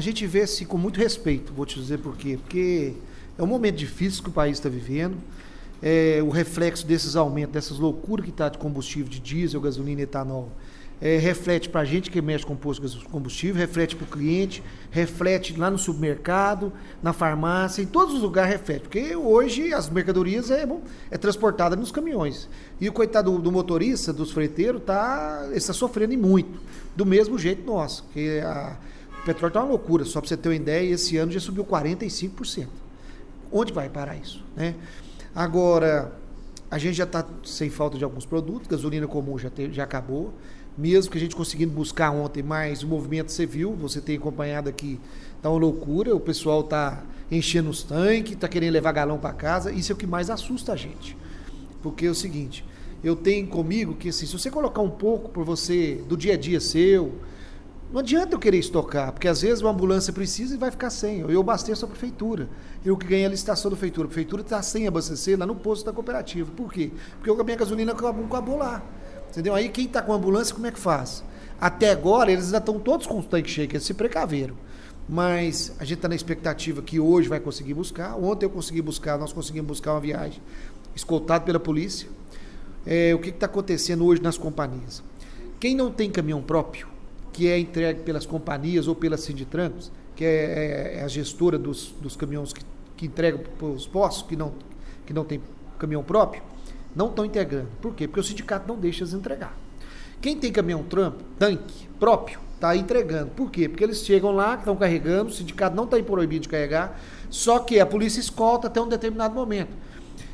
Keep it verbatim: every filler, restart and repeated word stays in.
gente vê assim, com muito respeito, vou te dizer por quê. Porque é um momento difícil que o país está vivendo. É, o reflexo desses aumentos, dessas loucuras que está de combustível, de diesel, gasolina e etanol, é, reflete para a gente que mexe com posto de combustível, reflete para o cliente, reflete lá no supermercado, na farmácia, em todos os lugares reflete, porque hoje as mercadorias é, bom, é transportada nos caminhões. E o coitado do, do motorista, dos freiteiros, tá, está sofrendo e muito, do mesmo jeito nosso, que a, o petróleo está uma loucura, só para você ter uma ideia, esse ano já subiu quarenta e cinco por cento. Onde vai parar isso, né? Agora, a gente já está sem falta de alguns produtos, gasolina comum já, te, já acabou, mesmo que a gente conseguindo buscar ontem, mas o movimento você viu, você tem acompanhado aqui, está uma loucura, o pessoal está enchendo os tanques, está querendo levar galão para casa, isso é o que mais assusta a gente, porque é o seguinte, eu tenho comigo que assim, se você colocar um pouco por você, do dia a dia seu, não adianta eu querer estocar, porque às vezes uma ambulância precisa e vai ficar sem. Eu abasteço a prefeitura. Eu que ganhei a licitação da prefeitura. A prefeitura está sem abastecer lá no posto da cooperativa. Por quê? Porque a minha gasolina acabou, acabou lá. Entendeu? Aí quem está com ambulância, como é que faz? Até agora, eles ainda estão todos com os tanques cheios, eles se precaveram. Mas a gente está na expectativa que hoje vai conseguir buscar. Ontem eu consegui buscar, nós conseguimos buscar uma viagem escoltado pela polícia. É, o que está acontecendo hoje nas companhias? Quem não tem caminhão próprio, que é entregue pelas companhias ou pelas Sinditrancos, que é, é a gestora dos, dos caminhões que, que entregam para os postos, que não, que não tem caminhão próprio, não estão integrando. Por quê? Porque o sindicato não deixa eles entregar. Quem tem caminhão trampo, tanque próprio, está entregando. Por quê? Porque eles chegam lá, estão carregando, o sindicato não está proibido de carregar, só que a polícia escolta até um determinado momento.